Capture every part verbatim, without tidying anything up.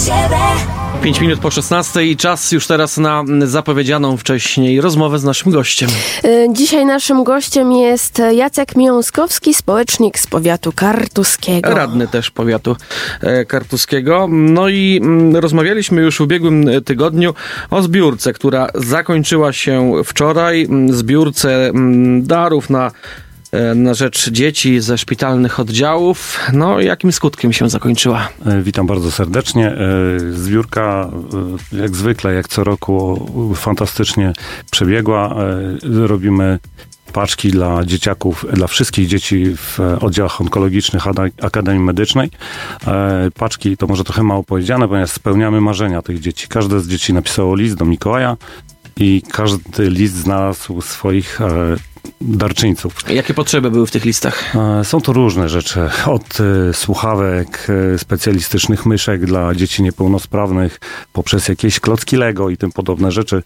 siebie. pięć minut po szesnastej i czas już teraz na zapowiedzianą wcześniej rozmowę z naszym gościem. Dzisiaj naszym gościem jest Jacek Miąskowski, społecznik z powiatu kartuskiego. Radny też powiatu kartuskiego. No i rozmawialiśmy już w ubiegłym tygodniu o zbiórce, która zakończyła się wczoraj. Zbiórce darów na na rzecz dzieci ze szpitalnych oddziałów. No, jakim skutkiem się zakończyła? Witam bardzo serdecznie. Zbiórka jak zwykle, jak co roku fantastycznie przebiegła. Robimy paczki dla dzieciaków, dla wszystkich dzieci w oddziałach onkologicznych Akademii Medycznej. Paczki to może trochę mało powiedziane, ponieważ spełniamy marzenia tych dzieci. Każde z dzieci napisało list do Mikołaja i każdy list znalazł swoich darczyńców. Jakie potrzeby były w tych listach? Są to różne rzeczy. Od słuchawek, specjalistycznych myszek dla dzieci niepełnosprawnych, poprzez jakieś klocki Lego i tym podobne rzeczy.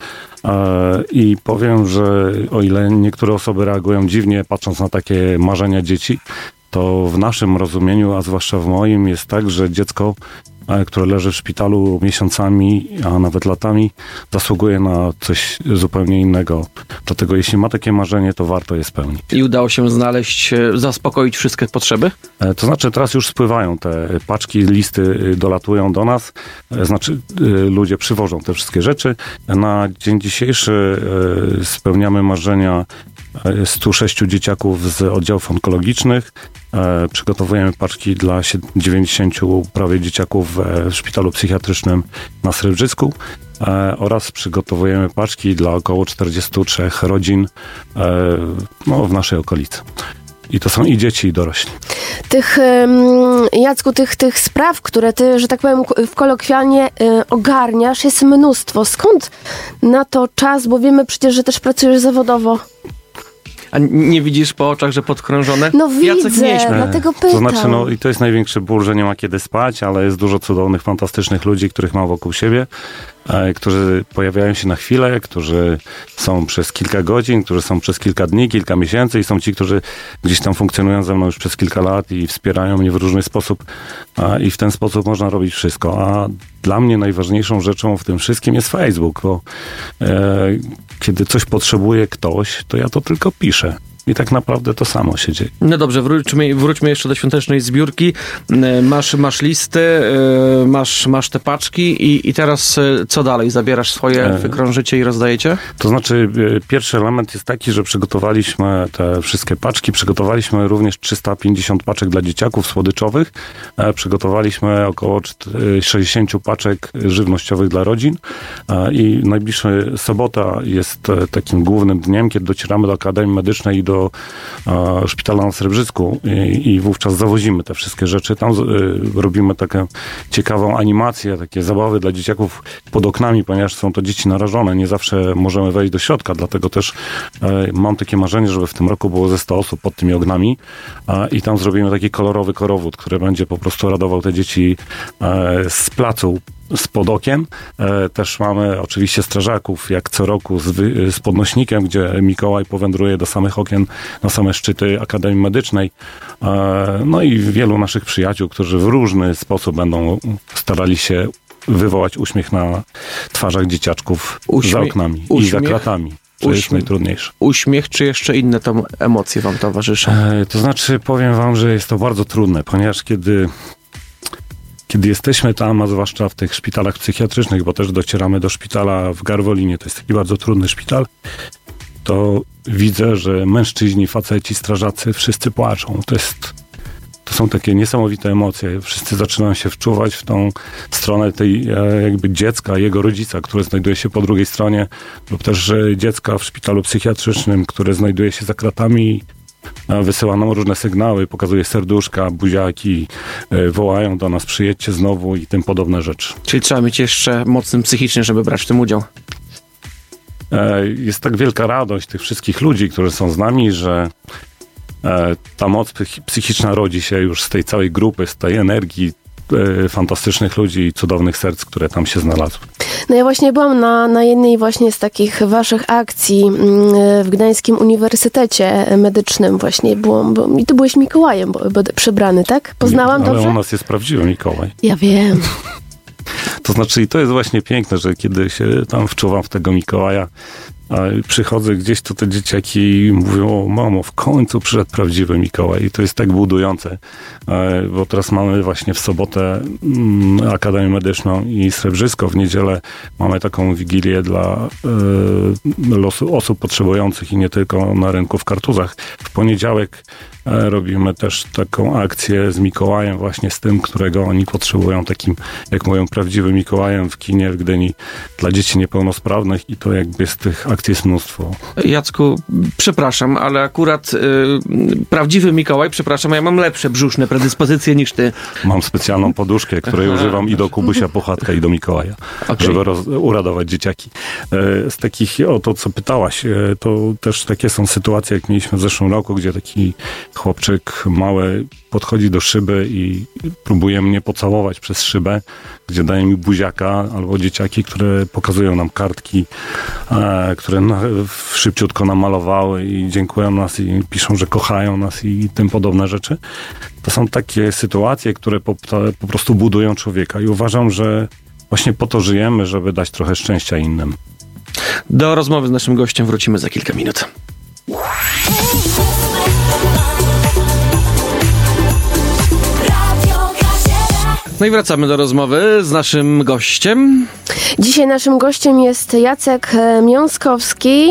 I powiem, że o ile niektóre osoby reagują dziwnie, patrząc na takie marzenia dzieci, to w naszym rozumieniu, a zwłaszcza w moim, jest tak, że dziecko, które leży w szpitalu miesiącami, a nawet latami, zasługuje na coś zupełnie innego. Dlatego jeśli ma takie marzenie, to warto je spełnić. I udało się znaleźć, zaspokoić wszystkie potrzeby? To znaczy teraz już spływają te paczki, listy dolatują do nas, znaczy ludzie przywożą te wszystkie rzeczy. Na dzień dzisiejszy spełniamy marzenia stu sześciu dzieciaków z oddziałów onkologicznych. E, przygotowujemy paczki dla dziewięćdziesięciu prawie dzieciaków w szpitalu psychiatrycznym na Srebrzysku e, oraz przygotowujemy paczki dla około czterdziestu trzech rodzin e, no, w naszej okolicy. I to są i dzieci, i dorośli. Tych, Jacku, tych, tych spraw, które ty, że tak powiem, w kolokwialnie ogarniasz, jest mnóstwo. Skąd na to czas? Bo wiemy przecież, że też pracujesz zawodowo. A nie widzisz po oczach, że podkrążone? No Jacek widzę, nie śmie. dlatego pytam. To znaczy, no i to jest największy ból, że nie ma kiedy spać, ale jest dużo cudownych, fantastycznych ludzi, których mam wokół siebie, e, którzy pojawiają się na chwilę, którzy są przez kilka godzin, którzy są przez kilka dni, kilka miesięcy i są ci, którzy gdzieś tam funkcjonują ze mną już przez kilka lat i wspierają mnie w różny sposób a, i w ten sposób można robić wszystko. A dla mnie najważniejszą rzeczą w tym wszystkim jest Facebook, bo e, kiedy coś potrzebuje ktoś, to ja to tylko piszę. I tak naprawdę to samo się dzieje. No dobrze, wróćmy, wróćmy jeszcze do świątecznej zbiórki. Masz, masz listy, masz, masz te paczki i, i teraz co dalej? Zabierasz swoje, wykrążycie i rozdajecie? To znaczy, pierwszy element jest taki, że przygotowaliśmy te wszystkie paczki. Przygotowaliśmy również trzysta pięćdziesiąt paczek dla dzieciaków słodyczowych. Przygotowaliśmy około sześćdziesiąt paczek żywnościowych dla rodzin. I najbliższa sobota jest takim głównym dniem, kiedy docieramy do Akademii Medycznej i do e, szpitala na Srebrzysku i, i wówczas zawozimy te wszystkie rzeczy. Tam z, y, robimy taką ciekawą animację, takie zabawy dla dzieciaków pod oknami, ponieważ są to dzieci narażone. Nie zawsze możemy wejść do środka, dlatego też e, mam takie marzenie, żeby w tym roku było ze sto osób pod tymi oknami e, i tam zrobimy taki kolorowy korowód, który będzie po prostu radował te dzieci e, z placu spod okien. E, też mamy oczywiście strażaków, jak co roku z, wy, z podnośnikiem, gdzie Mikołaj powędruje do samych okien, na same szczyty Akademii Medycznej. E, no i wielu naszych przyjaciół, którzy w różny sposób będą starali się wywołać uśmiech na twarzach dzieciaczków Uśmie- za oknami uśmiech. i za kratami. To jest najtrudniejsze. Uśmiech, czy jeszcze inne tam emocje wam towarzyszą? E, to znaczy, powiem wam, że jest to bardzo trudne, ponieważ kiedy Kiedy jesteśmy tam, a zwłaszcza w tych szpitalach psychiatrycznych, bo też docieramy do szpitala w Garwolinie, to jest taki bardzo trudny szpital, to widzę, że mężczyźni, faceci, strażacy, wszyscy płaczą. To jest, to są takie niesamowite emocje. Wszyscy zaczynają się wczuwać w tą stronę tej jakby dziecka, jego rodzica, który znajduje się po drugiej stronie, lub też dziecka w szpitalu psychiatrycznym, które znajduje się za kratami. Wysyła nam różne sygnały, pokazuje serduszka, buziaki, wołają do nas, przyjedźcie znowu i tym podobne rzeczy. Czyli trzeba być jeszcze mocnym psychicznie, żeby brać w tym udział. Jest tak wielka radość tych wszystkich ludzi, którzy są z nami, że ta moc psychiczna rodzi się już z tej całej grupy, z tej energii fantastycznych ludzi i cudownych serc, które tam się znalazły. No ja właśnie byłam na, na jednej właśnie z takich waszych akcji w Gdańskim Uniwersytecie Medycznym właśnie byłam, bo, i ty byłeś Mikołajem bo, bo, przebrany, tak? Poznałam Ale dobrze? u nas jest prawdziwy Mikołaj. Ja wiem. To znaczy, i to jest właśnie piękne, że kiedy się tam wczuwam w tego Mikołaja, a przychodzę gdzieś, to te dzieciaki mówią: o mamo, w końcu przyszedł prawdziwy Mikołaj. I to jest tak budujące, bo teraz mamy właśnie w sobotę Akademię Medyczną i Srebrzysko. W niedzielę mamy taką wigilię dla losu, osób potrzebujących i nie tylko na rynku w Kartuzach. W poniedziałek robimy też taką akcję z Mikołajem, właśnie z tym, którego oni potrzebują, takim, jak mówią, prawdziwym Mikołajem w kinie w Gdyni dla dzieci niepełnosprawnych, i to jakby z tych akcji jest mnóstwo. Jacku, przepraszam, ale akurat y, prawdziwy Mikołaj, przepraszam, ja mam lepsze brzuszne predyspozycje niż ty. Mam specjalną poduszkę, której Aha. używam i do Kubusia Puchatka, i do Mikołaja, okay. żeby roz, uradować dzieciaki. Z takich, o to co pytałaś, to też takie są sytuacje, jak mieliśmy w zeszłym roku, gdzie taki chłopczyk mały podchodzi do szyby i próbuje mnie pocałować przez szybę, gdzie daje mi buziaka, albo dzieciaki, które pokazują nam kartki, e, które na, szybciutko namalowały i dziękują nas i piszą, że kochają nas i tym podobne rzeczy. To są takie sytuacje, które po, po prostu budują człowieka, i uważam, że właśnie po to żyjemy, żeby dać trochę szczęścia innym. Do rozmowy z naszym gościem wrócimy za kilka minut. No i wracamy do rozmowy z naszym gościem. Dzisiaj naszym gościem jest Jacek Miąskowski,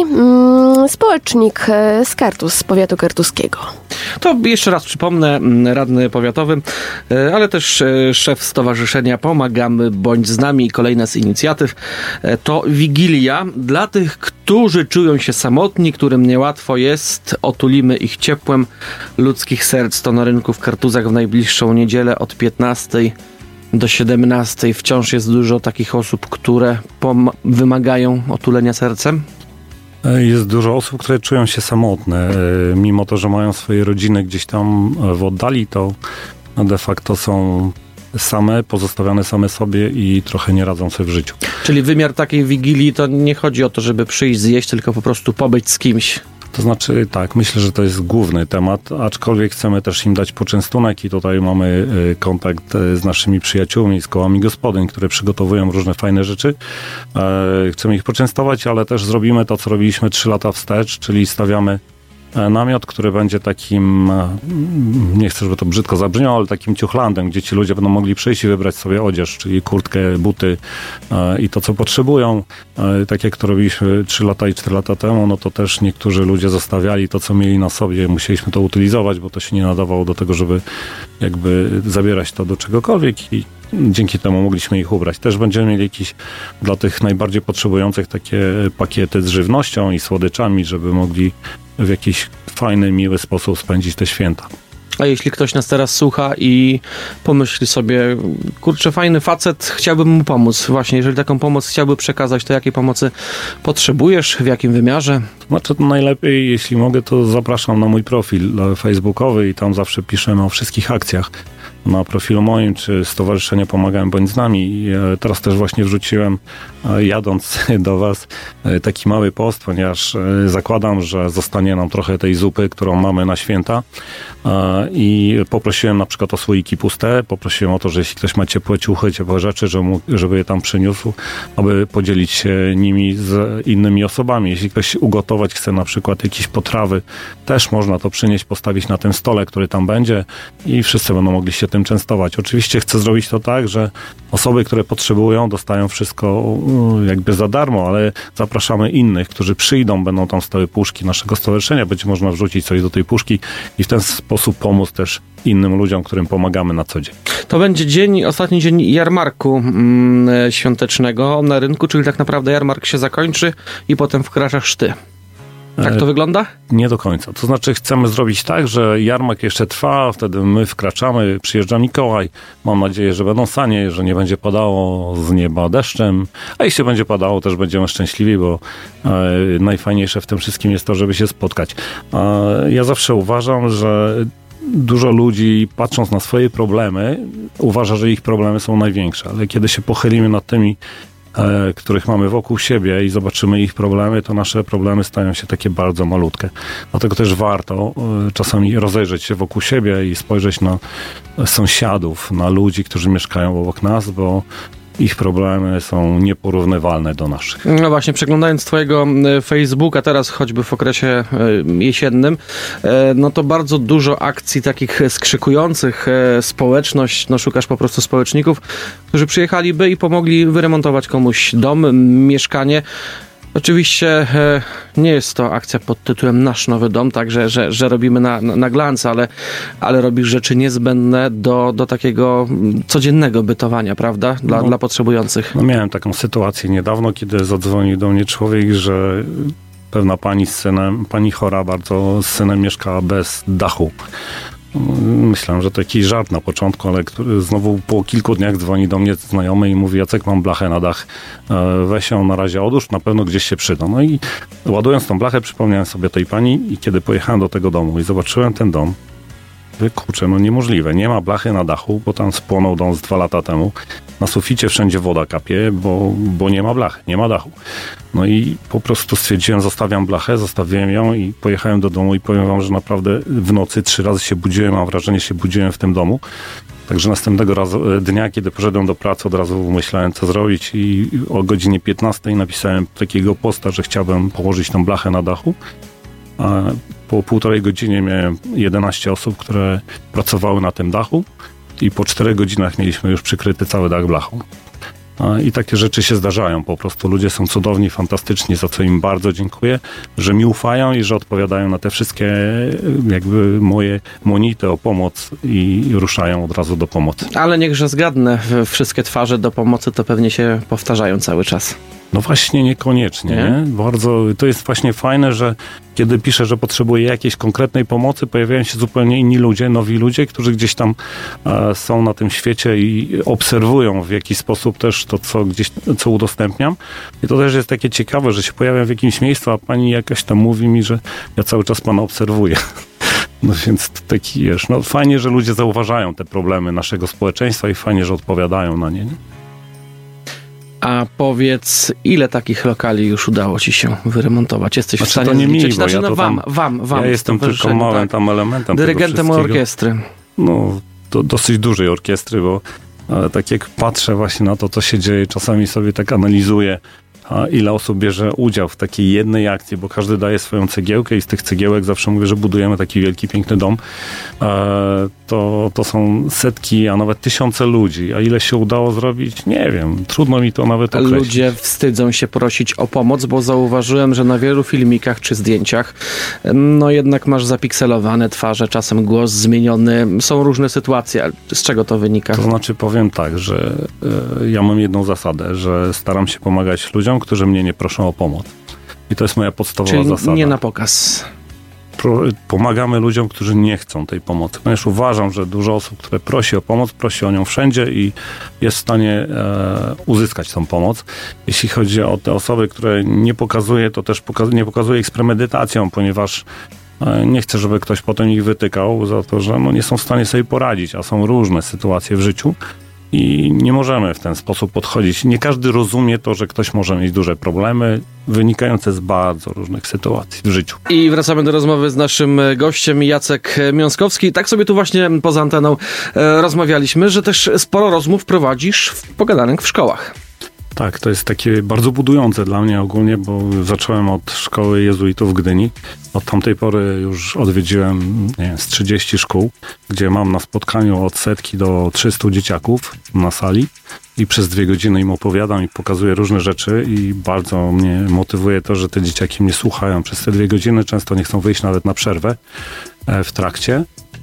społecznik z Kartuz, z powiatu kartuskiego. To jeszcze raz przypomnę, radny powiatowy, ale też szef Stowarzyszenia Pomagamy Bądź z Nami. Kolejna z inicjatyw to Wigilia. Dla tych, którzy czują się samotni, którym niełatwo jest, otulimy ich ciepłem ludzkich serc. To na rynku w Kartuzach w najbliższą niedzielę od piętnastej do siedemnastej. Wciąż jest dużo takich osób, które pom- wymagają otulenia sercem? Jest dużo osób, które czują się samotne. Mimo to, że mają swoje rodziny gdzieś tam w oddali, to de facto są same, pozostawione same sobie i trochę nie radzą sobie w życiu. Czyli wymiar takiej wigilii to nie chodzi o to, żeby przyjść, zjeść, tylko po prostu pobyć z kimś. To znaczy, tak, myślę, że to jest główny temat, aczkolwiek chcemy też im dać poczęstunek, i tutaj mamy kontakt z naszymi przyjaciółmi, z kołami gospodyń, które przygotowują różne fajne rzeczy. Chcemy ich poczęstować, ale też zrobimy to, co robiliśmy trzy lata wstecz, czyli stawiamy namiot, który będzie takim, nie chcę, żeby to brzydko zabrzmiało, ale takim ciuchlandem, gdzie ci ludzie będą mogli przyjść i wybrać sobie odzież, czyli kurtkę, buty e, i to, co potrzebują. E, tak jak to robiliśmy trzy lata i cztery lata temu, no to też niektórzy ludzie zostawiali to, co mieli na sobie. Musieliśmy to utylizować, bo to się nie nadawało do tego, żeby jakby zabierać to do czegokolwiek, i dzięki temu mogliśmy ich ubrać. Też będziemy mieli jakieś dla tych najbardziej potrzebujących takie pakiety z żywnością i słodyczami, żeby mogli w jakiś fajny, miły sposób spędzić te święta. A jeśli ktoś nas teraz słucha i pomyśli sobie, kurczę, fajny facet, chciałbym mu pomóc. Właśnie, jeżeli taką pomoc chciałby przekazać, to jakiej pomocy potrzebujesz, w jakim wymiarze? To znaczy, to najlepiej, jeśli mogę, to zapraszam na mój profil facebookowy i tam zawsze piszemy o wszystkich akcjach. Na profilu moim, czy Stowarzyszenie Pomagamy Bądź z Nami. I teraz też właśnie wrzuciłem, jadąc do was, taki mały post, ponieważ zakładam, że zostanie nam trochę tej zupy, którą mamy na święta, i poprosiłem na przykład o słoiki puste, poprosiłem o to, że jeśli ktoś ma ciepłe ciuchy, ciepłe rzeczy, żeby je tam przyniósł, aby podzielić się nimi z innymi osobami. Jeśli ktoś ugotować chce na przykład jakieś potrawy, też można to przynieść, postawić na tym stole, który tam będzie, i wszyscy będą mogli się tym częstować. Oczywiście chcę zrobić to tak, że osoby, które potrzebują, dostają wszystko jakby za darmo, ale zapraszamy innych, którzy przyjdą, będą tam stały puszki naszego stowarzyszenia, będzie można wrzucić coś do tej puszki i w ten sposób pomóc też innym ludziom, którym pomagamy na co dzień. To będzie dzień, ostatni dzień jarmarku mm, świątecznego na rynku, czyli tak naprawdę jarmark się zakończy i potem wkracza chrzty. Tak to wygląda? Nie do końca. To znaczy chcemy zrobić tak, że jarmark jeszcze trwa, wtedy my wkraczamy, przyjeżdża Mikołaj. Mam nadzieję, że będą sanie, że nie będzie padało z nieba deszczem. A jeśli będzie padało, też będziemy szczęśliwi, bo e, najfajniejsze w tym wszystkim jest to, żeby się spotkać. E, ja zawsze uważam, że dużo ludzi, patrząc na swoje problemy, uważa, że ich problemy są największe. Ale kiedy się pochylimy nad tymi, których mamy wokół siebie i zobaczymy ich problemy, to nasze problemy stają się takie bardzo malutkie. Dlatego też warto czasami rozejrzeć się wokół siebie i spojrzeć na sąsiadów, na ludzi, którzy mieszkają obok nas, bo ich problemy są nieporównywalne do naszych. No właśnie, przeglądając twojego Facebooka teraz, choćby w okresie jesiennym, no to bardzo dużo akcji takich skrzykujących społeczność, no szukasz po prostu społeczników, którzy przyjechaliby i pomogli wyremontować komuś dom, mieszkanie. Oczywiście e, nie jest to akcja pod tytułem Nasz Nowy Dom, tak, że, że, że robimy na, na, na glans, ale, ale robisz rzeczy niezbędne do, do takiego codziennego bytowania, prawda? Dla, no, dla potrzebujących. No miałem taką sytuację niedawno, kiedy zadzwonił do mnie człowiek, że pewna pani z synem, pani chora bardzo, z synem mieszkała bez dachu. Myślałem, że to jakiś żart na początku, ale który znowu po kilku dniach dzwoni do mnie znajomy i mówi: Jacek, mam blachę na dach, weź ją na razie odłóż, na pewno gdzieś się przyda. No i ładując tą blachę, przypomniałem sobie tej pani i kiedy pojechałem do tego domu i zobaczyłem ten dom, mówię, kurczę, no niemożliwe, nie ma blachy na dachu, bo tam spłonął dom z dwa lata temu. Na suficie wszędzie woda kapie, bo, bo nie ma blachy, nie ma dachu. No i po prostu stwierdziłem, zostawiam blachę, zostawiłem ją i pojechałem do domu i powiem wam, że naprawdę w nocy trzy razy się budziłem, mam wrażenie, się budziłem w tym domu. Także następnego razu, dnia, kiedy poszedłem do pracy, od razu myślałem, co zrobić i o godzinie piętnastej napisałem takiego posta, że chciałbym położyć tą blachę na dachu. A po półtorej godzinie miałem jedenaście osób, które pracowały na tym dachu i po czterech godzinach mieliśmy już przykryty cały dach blachą. I takie rzeczy się zdarzają. Po prostu ludzie są cudowni, fantastyczni, za co im bardzo dziękuję, że mi ufają i że odpowiadają na te wszystkie jakby moje monity o pomoc i ruszają od razu do pomocy. Ale niechże zgadnę, wszystkie twarze do pomocy to pewnie się powtarzają cały czas. No właśnie niekoniecznie. Nie? Nie? Bardzo, to jest właśnie fajne, że kiedy piszę, że potrzebuję jakiejś konkretnej pomocy, pojawiają się zupełnie inni ludzie, nowi ludzie, którzy gdzieś tam e, są na tym świecie i obserwują w jakiś sposób też to, co gdzieś, co udostępniam. I to też jest takie ciekawe, że się pojawiam w jakimś miejscu, a pani jakaś tam mówi mi, że ja cały czas pana obserwuję. No więc taki, wiesz, no fajnie, że ludzie zauważają te problemy naszego społeczeństwa i fajnie, że odpowiadają na nie. Nie? A powiedz, ile takich lokali już udało ci się wyremontować? Jesteś znaczy, w stanie to nie zliczyć? mi, znaczy, ja no to wam, tam, wam, wam. Ja jestem tylko małym tak. tam elementem dyrygentem orkiestry. No, to dosyć dużej orkiestry, bo ale tak jak patrzę właśnie na to, co się dzieje, czasami sobie tak analizuję, a ile osób bierze udział w takiej jednej akcji, bo każdy daje swoją cegiełkę i z tych cegiełek zawsze mówię, że budujemy taki wielki, piękny dom. To, to są setki, a nawet tysiące ludzi. A ile się udało zrobić? Nie wiem. Trudno mi to nawet określić. Ludzie wstydzą się prosić o pomoc, bo zauważyłem, że na wielu filmikach czy zdjęciach no jednak masz zapikselowane twarze, czasem głos zmieniony. Są różne sytuacje. Z czego to wynika? To znaczy powiem tak, że y, ja mam jedną zasadę, że staram się pomagać ludziom, którzy mnie nie proszą o pomoc. I to jest moja podstawowa Czyli zasada. nie na pokaz. Pro, pomagamy ludziom, którzy nie chcą tej pomocy. Ponieważ uważam, że dużo osób, które prosi o pomoc, prosi o nią wszędzie i jest w stanie e, uzyskać tą pomoc. Jeśli chodzi o te osoby, które nie pokazuje, to też poka- nie pokazuje ich z premedytacją, ponieważ e, nie chcę, żeby ktoś potem ich wytykał za to, że no, nie są w stanie sobie poradzić, a są różne sytuacje w życiu. I nie możemy w ten sposób podchodzić. Nie każdy rozumie to, że ktoś może mieć duże problemy wynikające z bardzo różnych sytuacji w życiu. I wracamy do rozmowy z naszym gościem Jacek Miąskowski. Tak sobie tu właśnie poza anteną e, rozmawialiśmy, że też sporo rozmów prowadzisz w pogadanek w szkołach. Tak, to jest takie bardzo budujące dla mnie ogólnie, bo zacząłem od szkoły jezuitów w Gdyni. Od tamtej pory już odwiedziłem nie wiem, z trzydzieści szkół, gdzie mam na spotkaniu od setki do trzystu dzieciaków na sali i przez dwie godziny im opowiadam i pokazuję różne rzeczy i bardzo mnie motywuje to, że te dzieciaki mnie słuchają przez te dwie godziny. Często nie chcą wyjść nawet na przerwę w trakcie.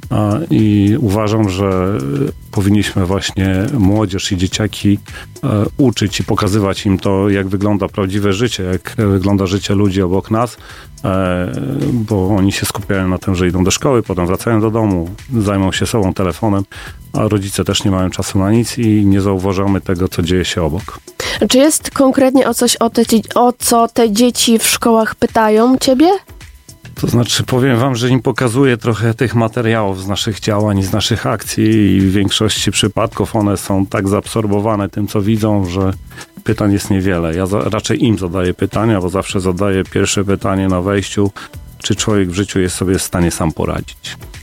I uważam, że powinniśmy właśnie młodzież i dzieciaki uczyć i pokazywać im to, jak wygląda prawdziwe życie, jak wygląda życie ludzi obok nas, bo oni się skupiają na tym, że idą do szkoły, potem wracają do domu, zajmą się sobą, telefonem, a rodzice też nie mają czasu na nic i nie zauważamy tego, co dzieje się obok. Czy jest konkretnie o coś, o, te, o co te dzieci w szkołach pytają ciebie? To znaczy powiem wam, że im pokazuję trochę tych materiałów z naszych działań, z naszych akcji i w większości przypadków one są tak zaabsorbowane tym, co widzą, że pytań jest niewiele. Ja za, raczej im zadaję pytania, bo zawsze zadaję pierwsze pytanie na wejściu, czy człowiek w życiu jest sobie w stanie sam poradzić.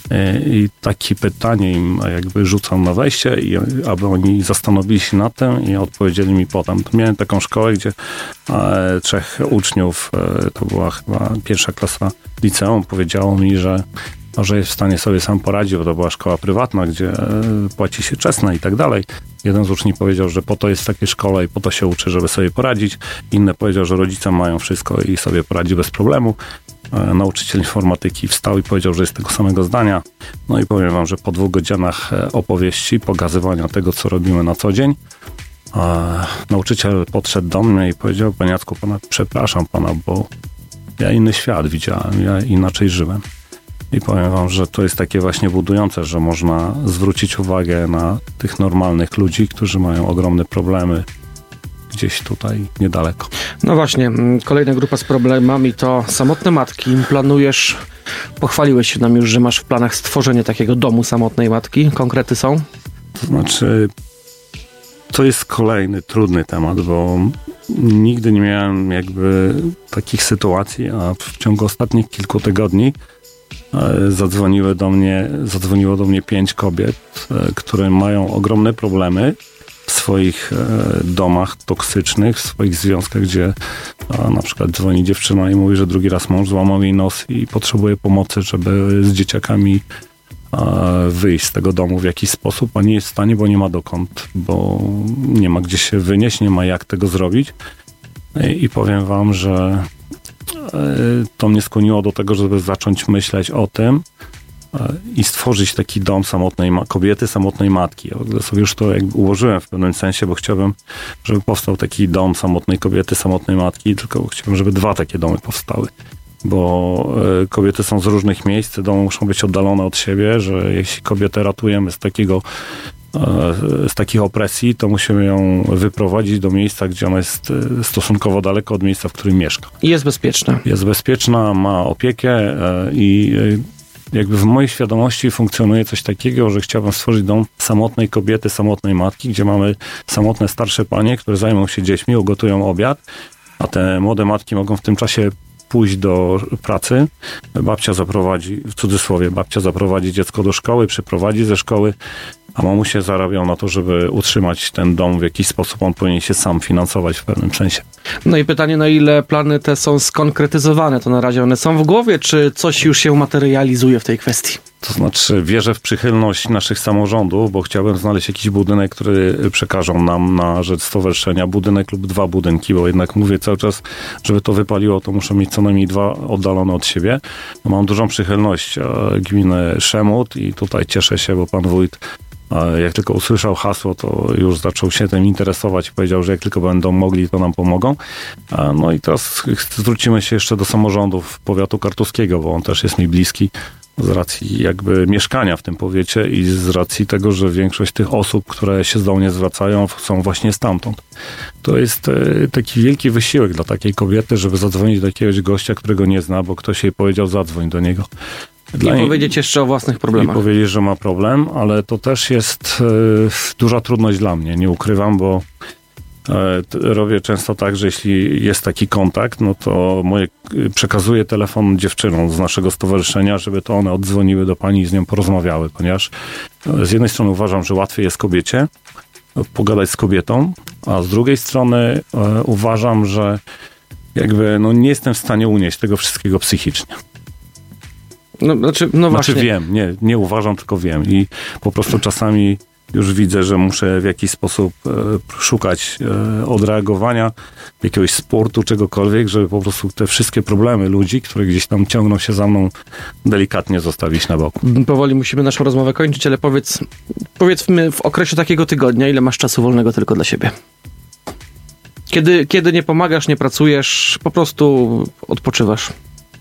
I takie pytanie im jakby rzucam na wejście, i aby oni zastanowili się nad tym i odpowiedzieli mi potem. To miałem taką szkołę, gdzie e, trzech uczniów, e, to była chyba pierwsza klasa liceum, powiedziało mi, że, że jest w stanie sobie sam poradzić, bo to była szkoła prywatna, gdzie e, płaci się czesne i tak dalej. Jeden z uczniów powiedział, że po to jest w takiej szkole i po to się uczy, żeby sobie poradzić. Inny powiedział, że rodzice mają wszystko i sobie poradzi bez problemu. Nauczyciel informatyki wstał i powiedział, że jest tego samego zdania. No i powiem wam, że po dwóch godzinach opowieści, pokazywania tego, co robimy na co dzień, nauczyciel podszedł do mnie i powiedział: panie Jacku, pana, przepraszam pana, bo ja inny świat widziałem, ja inaczej żyłem. I powiem wam, że to jest takie właśnie budujące, że można zwrócić uwagę na tych normalnych ludzi, którzy mają ogromne problemy gdzieś tutaj niedaleko. No właśnie, kolejna grupa z problemami to samotne matki. Planujesz, pochwaliłeś się nam już, że masz w planach stworzenie takiego domu samotnej matki. Konkrety są? To znaczy, to jest kolejny trudny temat, bo nigdy nie miałem jakby takich sytuacji, a w ciągu ostatnich kilku tygodni zadzwoniły do mnie, zadzwoniło do mnie pięć kobiet, które mają ogromne problemy w swoich domach toksycznych, w swoich związkach, gdzie na przykład dzwoni dziewczyna i mówi, że drugi raz mąż złamał jej nos i potrzebuje pomocy, żeby z dzieciakami wyjść z tego domu w jakiś sposób, a nie jest w stanie, bo nie ma dokąd, bo nie ma gdzie się wynieść, nie ma jak tego zrobić. I powiem wam, że to mnie skłoniło do tego, żeby zacząć myśleć o tym i stworzyć taki dom samotnej ma- kobiety, samotnej matki. Ja w ogóle sobie już to jakby ułożyłem w pewnym sensie, bo chciałbym, żeby powstał taki dom samotnej kobiety, samotnej matki, tylko chciałbym, żeby dwa takie domy powstały. Bo y, kobiety są z różnych miejsc, te domy muszą być oddalone od siebie, że jeśli kobietę ratujemy z takiego z takich opresji, to musimy ją wyprowadzić do miejsca, gdzie ona jest stosunkowo daleko od miejsca, w którym mieszka. I jest bezpieczna. Jest bezpieczna, ma opiekę i jakby w mojej świadomości funkcjonuje coś takiego, że chciałbym stworzyć dom samotnej kobiety, samotnej matki, gdzie mamy samotne starsze panie, które zajmą się dziećmi, ugotują obiad, a te młode matki mogą w tym czasie pójść do pracy, babcia zaprowadzi, w cudzysłowie, babcia zaprowadzi dziecko do szkoły, przyprowadzi ze szkoły, a mamusie zarabiał na to, żeby utrzymać ten dom w jakiś sposób. On powinien się sam finansować w pewnym sensie. No i pytanie, na ile plany te są skonkretyzowane? To na razie one są w głowie, czy coś już się materializuje w tej kwestii? To znaczy wierzę w przychylność naszych samorządów, bo chciałbym znaleźć jakiś budynek, który przekażą nam na rzecz stowarzyszenia. Budynek lub dwa budynki, bo jednak mówię cały czas, żeby to wypaliło, to muszę mieć co najmniej dwa oddalone od siebie. Mam dużą przychylność gminy Szemut i tutaj cieszę się, bo pan wójt, jak tylko usłyszał hasło, to już zaczął się tym interesować i powiedział, że jak tylko będą mogli, to nam pomogą. No i teraz zwrócimy się jeszcze do samorządów powiatu kartuskiego, bo on też jest mi bliski z racji jakby mieszkania w tym powiecie i z racji tego, że większość tych osób, które się do mnie zwracają, są właśnie stamtąd. To jest taki wielki wysiłek dla takiej kobiety, żeby zadzwonić do jakiegoś gościa, którego nie zna, bo ktoś jej powiedział, zadzwoń do niego. Dla I powiedzieć jeszcze o własnych problemach. I powiedzieć, że ma problem, ale to też jest y, duża trudność dla mnie, nie ukrywam, bo y, robię często tak, że jeśli jest taki kontakt, no to moje, y, przekazuję telefon dziewczynom z naszego stowarzyszenia, żeby to one oddzwoniły do pani i z nią porozmawiały, ponieważ y, z jednej strony uważam, że łatwiej jest kobiecie y, pogadać z kobietą, a z drugiej strony y, uważam, że jakby no, nie jestem w stanie unieść tego wszystkiego psychicznie. No, znaczy, no znaczy właśnie. wiem, nie, nie uważam, tylko wiem i po prostu czasami już widzę, że muszę w jakiś sposób e, szukać e, odreagowania, jakiegoś sportu, czegokolwiek, żeby po prostu te wszystkie problemy ludzi, które gdzieś tam ciągną się za mną, delikatnie zostawić na boku. Powoli musimy naszą rozmowę kończyć, ale powiedz, powiedzmy w okresie takiego tygodnia, ile masz czasu wolnego tylko dla siebie? Kiedy, kiedy nie pomagasz, nie pracujesz, po prostu odpoczywasz?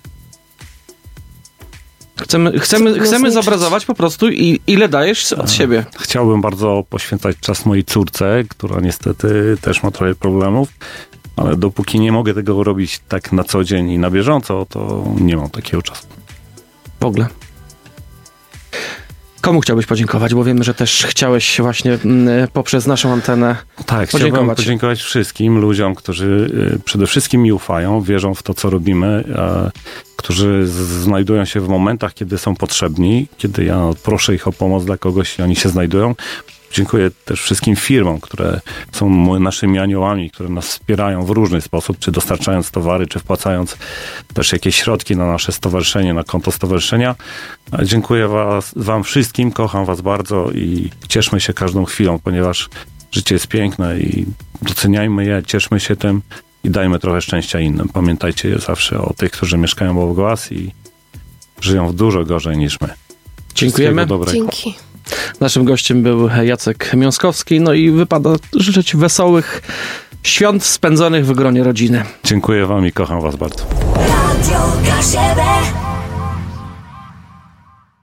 Chcemy, chcemy, chcemy zobrazować po prostu, i, ile dajesz od siebie. Chciałbym bardzo poświęcać czas mojej córce, która niestety też ma trochę problemów, ale dopóki nie mogę tego robić tak na co dzień i na bieżąco, to nie mam takiego czasu. W ogóle. Komu chciałbyś podziękować? Bo wiemy, że też chciałeś właśnie m, poprzez naszą antenę Tak, podziękować. chciałbym podziękować wszystkim ludziom, którzy y, przede wszystkim mi ufają, wierzą w to, co robimy, a, którzy z- znajdują się w momentach, kiedy są potrzebni, kiedy ja proszę ich o pomoc dla kogoś i oni się znajdują. Dziękuję też wszystkim firmom, które są mo- naszymi aniołami, które nas wspierają w różny sposób, czy dostarczając towary, czy wpłacając też jakieś środki na nasze stowarzyszenie, na konto stowarzyszenia. A dziękuję was, wam wszystkim, kocham was bardzo i cieszmy się każdą chwilą, ponieważ życie jest piękne i doceniajmy je, cieszmy się tym i dajmy trochę szczęścia innym. Pamiętajcie zawsze o tych, którzy mieszkają obok was i żyją dużo gorzej niż my. Dziękujemy. Wszystkiego dobrego. Dzięki. Naszym gościem był Jacek Miąskowski. No i wypada życzyć wesołych świąt spędzonych w gronie rodziny. Dziękuję wam i kocham was bardzo. Radio dla siebie.